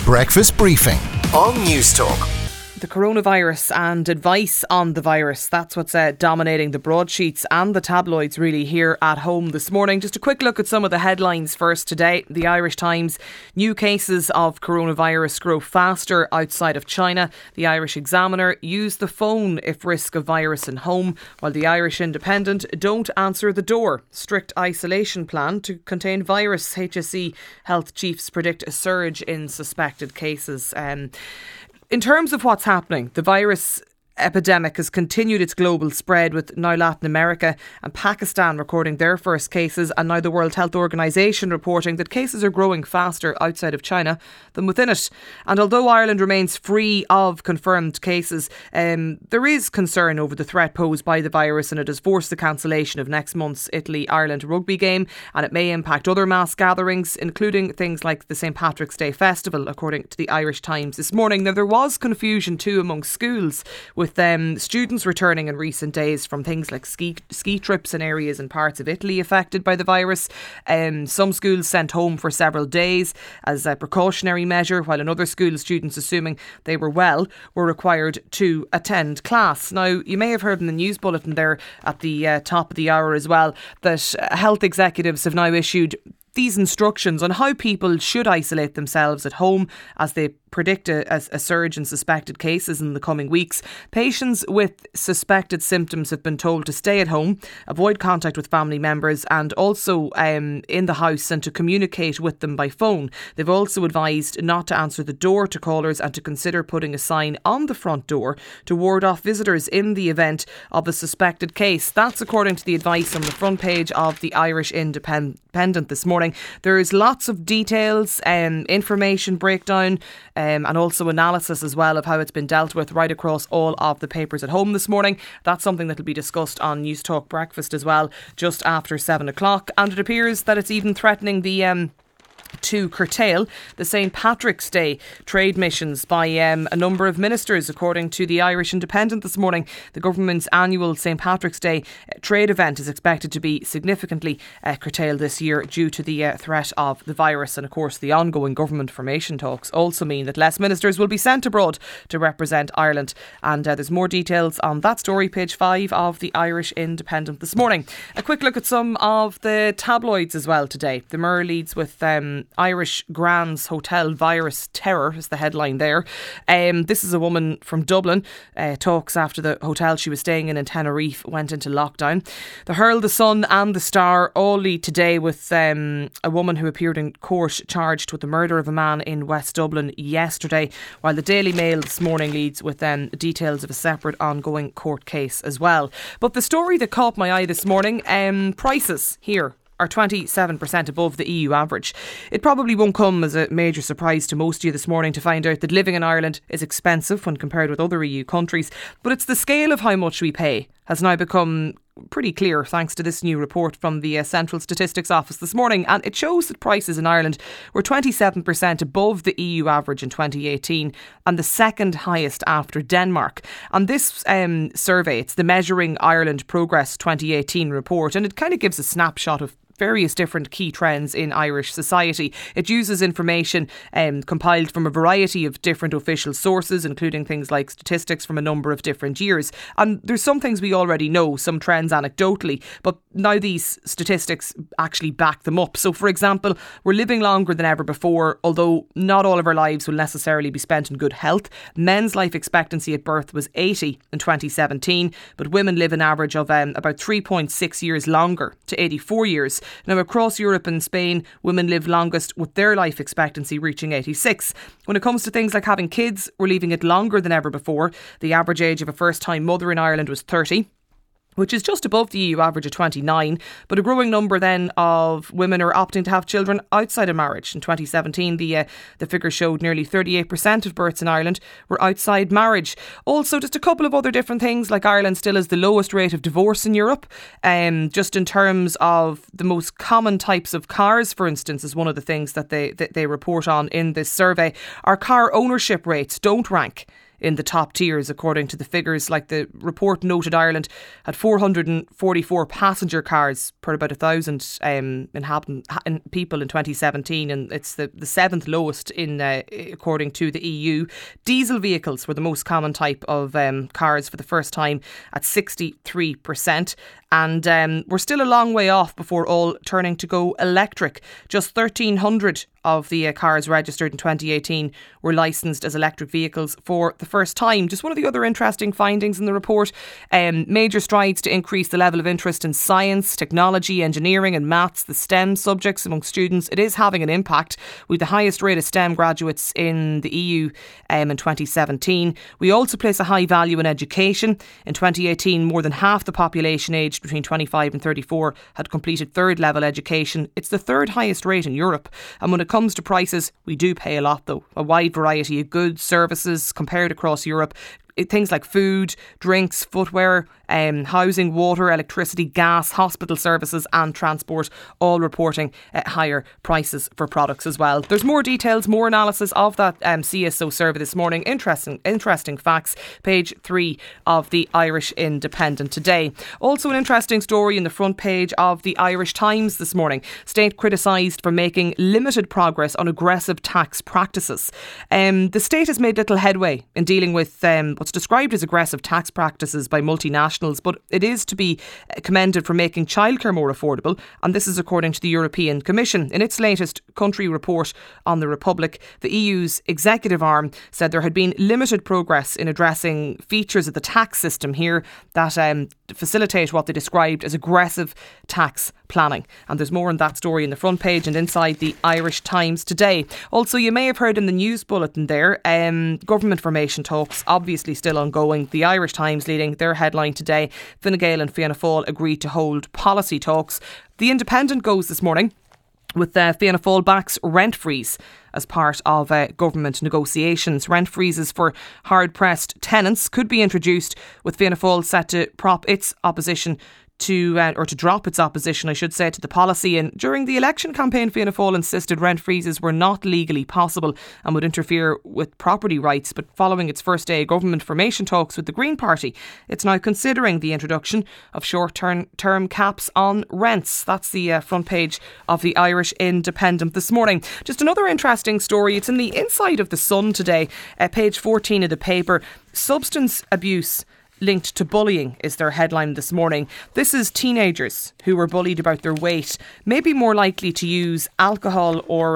Breakfast Briefing on Newstalk. The coronavirus and advice on the virus, that's what's dominating the broadsheets and the tabloids really here at home this morning. Just a quick look at some of the headlines first today. The Irish Times: new cases of coronavirus grow faster outside of China. The Irish Examiner: use the phone if risk of virus in home. While the Irish Independent: don't answer the door. Strict isolation plan to contain virus. HSE health chiefs predict a surge in suspected cases. In terms of what's happening, the virus epidemic has continued its global spread, with now Latin America and Pakistan recording their first cases, and now the World Health Organization reporting that cases are growing faster outside of China than within it. And although Ireland remains free of confirmed cases, there is concern over the threat posed by the virus, and it has forced the cancellation of next month's Italy-Ireland rugby game, and it may impact other mass gatherings, including things like the St Patrick's Day Festival, according to the Irish Times this morning. Now, there was confusion too among schools, with students returning in recent days from things like ski trips in areas and parts of Italy affected by the virus. Some schools sent home for several days as a precautionary measure, while in other schools, students, assuming they were well, were required to attend class. Now, you may have heard in the news bulletin there at the top of the hour as well that health executives have now issued these instructions on how people should isolate themselves at home as they predict a surge in suspected cases in the coming weeks. Patients with suspected symptoms have been told to stay at home, avoid contact with family members, and also in the house, and to communicate with them by phone. They've also advised not to answer the door to callers and to consider putting a sign on the front door to ward off visitors in the event of a suspected case. That's according to the advice on the front page of the Irish Independent this morning. There's lots of details, information breakdown, and also analysis as well of how it's been dealt with right across all of the papers at home this morning. That's something that will be discussed on Newstalk Breakfast as well, just after 7 o'clock. And it appears that it's even threatening to curtail the St Patrick's Day trade missions by a number of ministers, according to the Irish Independent this morning. The government's annual St Patrick's Day trade event is expected to be significantly curtailed this year due to the threat of the virus. And of course, the ongoing government formation talks also mean that less ministers will be sent abroad to represent Ireland. And there's more details on that story, page 5 of the Irish Independent this morning. A quick look at some of the tabloids as well today. The Mirror leads with Irish Grand's hotel virus terror is the headline there. This is a woman from Dublin, talks after the hotel she was staying in Tenerife went into lockdown. The Herald, the Sun and the Star all lead today with a woman who appeared in court charged with the murder of a man in West Dublin yesterday, while the Daily Mail this morning leads with details of a separate ongoing court case as well. But the story that caught my eye this morning, prices here are 27% above the EU average. It probably won't come as a major surprise to most of you this morning to find out that living in Ireland is expensive when compared with other EU countries, but it's the scale of how much we pay has now become pretty clear thanks to this new report from the Central Statistics Office this morning, and it shows that prices in Ireland were 27% above the EU average in 2018 and the second highest after Denmark. And this survey, it's the Measuring Ireland Progress 2018 report, and it kind of gives a snapshot of various different key trends in Irish society. It uses information compiled from a variety of different official sources, including things like statistics from a number of different years. And there's some things we already know, some trends anecdotally, but now these statistics actually back them up. So, for example, we're living longer than ever before, although not all of our lives will necessarily be spent in good health. Men's life expectancy at birth was 80 in 2017, but women live an average of about 3.6 years longer to 84 years. Now, across Europe and Spain, women live longest with their life expectancy reaching 86. When it comes to things like having kids, we're leaving it longer than ever before. The average age of a first-time mother in Ireland was 30. which is just above the EU average of 29, but a growing number then of women are opting to have children outside of marriage. In 2017, the figure showed nearly 38% of births in Ireland were outside marriage. Also, just a couple of other different things, like Ireland still has the lowest rate of divorce in Europe. Just in terms of the most common types of cars, for instance, is one of the things that they report on in this survey. Our car ownership rates don't rank in the top tiers, according to the figures. Like the report noted, Ireland had 444 passenger cars per about 1,000 people in 2017, and it's the seventh lowest according to the EU. Diesel vehicles were the most common type of cars for the first time at 63%. And we're still a long way off before all turning to go electric. Just 1,300 of the cars registered in 2018 were licensed as electric vehicles for the first time. Just one of the other interesting findings in the report, major strides to increase the level of interest in science, technology, engineering and maths, the STEM subjects among students. It is having an impact, with the highest rate of STEM graduates in the EU in 2017. We also place a high value in education. In 2018, more than half the population aged between 25 and 34 had completed third level education. It's the third highest rate in Europe. And when it comes to prices, we do pay a lot though. A wide variety of goods, services compared across Europe. Things like food, drinks, footwear, housing, water, electricity, gas, hospital services and transport, all reporting higher prices for products as well. There's more details, more analysis of that CSO survey this morning. Interesting facts, page 3 of the Irish Independent today. Also an interesting story in the front page of the Irish Times this morning. State criticised for making limited progress on aggressive tax practices. The state has made little headway in dealing with what's described as aggressive tax practices by multinationals, but it is to be commended for making childcare more affordable, and this is according to the European Commission. In its latest country report on the Republic, the EU's executive arm said there had been limited progress in addressing features of the tax system here that facilitate what they described as aggressive tax planning. And there's more on that story in the front page and inside the Irish Times today. Also, you may have heard in the news bulletin there, government formation talks obviously still ongoing. The Irish Times leading their headline today, Fine Gael and Fianna Fáil agreed to hold policy talks. The Independent goes this morning with Fianna Fáil backs rent freeze as part of government negotiations. Rent freezes for hard-pressed tenants could be introduced, with Fianna Fáil set to prop its opposition to drop its opposition, I should say, to the policy. And during the election campaign, Fianna Fáil insisted rent freezes were not legally possible and would interfere with property rights. But following its first day government formation talks with the Green Party, it's now considering the introduction of short-term caps on rents. That's the front page of the Irish Independent this morning. Just another interesting story. It's in the inside of the Sun today, page 14 of the paper. Substance abuse linked to bullying is their headline this morning. This is teenagers who were bullied about their weight may be more likely to use alcohol or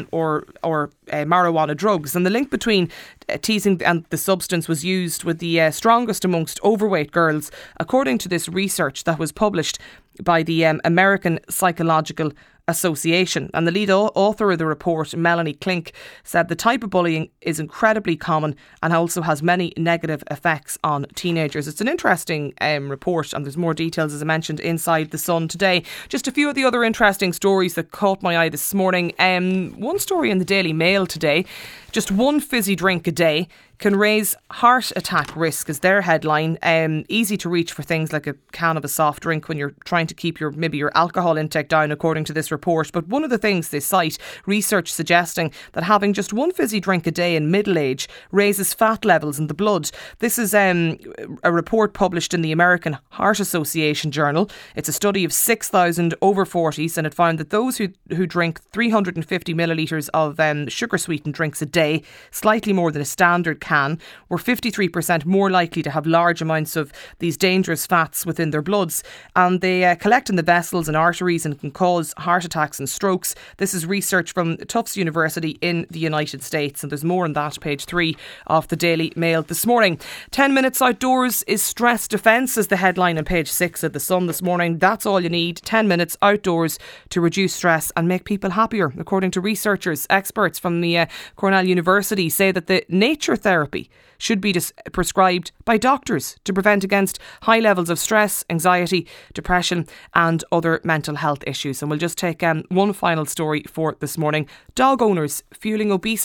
marijuana drugs, and the link between teasing and the substance was used with the strongest amongst overweight girls, according to this research that was published by the American Psychological Association. And the lead author of the report, Melanie Klink, said the type of bullying is incredibly common and also has many negative effects on teenagers. It's an interesting report, and there's more details, as I mentioned, inside the Sun today. Just a few of the other interesting stories that caught my eye this morning. One story in the Daily Mail today: just one fizzy drink a day can raise heart attack risk, is their headline. Easy to reach for things like a can of a soft drink when you're trying to keep your alcohol intake down, according to this report. But one of the things they cite, research suggesting that having just one fizzy drink a day in middle age raises fat levels in the blood. This is a report published in the American Heart Association journal. It's a study of 6,000 over 40s, and it found that those who drink 350 millilitres of sugar sweetened drinks a day, slightly more than a standard can, were 53% more likely to have large amounts of these dangerous fats within their bloods, and they collect in the vessels and arteries and can cause heart attacks and strokes. This is research from Tufts University in the United States, and there's more on that, page 3 of the Daily Mail this morning. 10 minutes outdoors is stress defence, is the headline on page 6 of the Sun this morning. That's all you need, 10 minutes outdoors to reduce stress and make people happier. According to researchers, experts from the Cornell University say that the nature therapy should be prescribed by doctors to prevent against high levels of stress, anxiety, depression and other mental health issues. And we'll just take one final story for this morning. Dog owners fueling obesity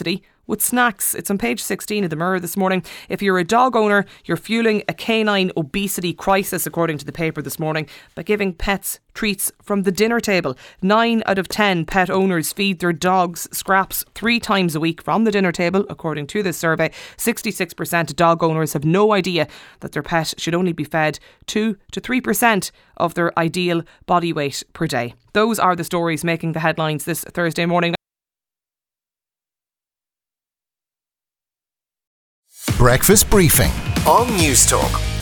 with snacks. It's on page 16 of the Mirror this morning. If you're a dog owner, you're fueling a canine obesity crisis, according to the paper this morning, by giving pets treats from the dinner table. 9 out of 10 pet owners feed their dogs scraps 3 times a week from the dinner table, according to this survey. 66% of dog owners have no idea that their pet should only be fed 2 to 3% of their ideal body weight per day. Those are the stories making the headlines this Thursday morning. Breakfast briefing on News Talk.